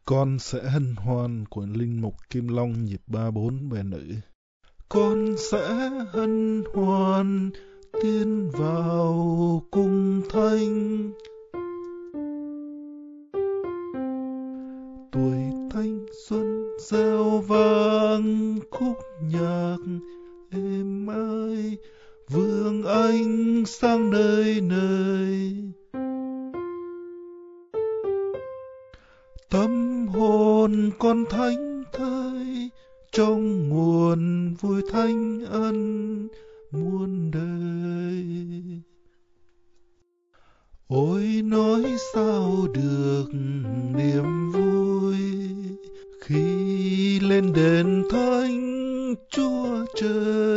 Con sẽ hân hoan của Linh Mục Kim Long nhịp 34 về nữ. Con sẽ hân hoan tiến vào cung thánh. Tuổi thanh xuân reo vang khúc nhạc êm ái, vương ánh sang nơi nơi. Tâm hồn con thánh thơi trong nguồn vui thánh ân muôn đời. Ôi nói sao được niềm vui khi lên đền thánh Chúa Trời.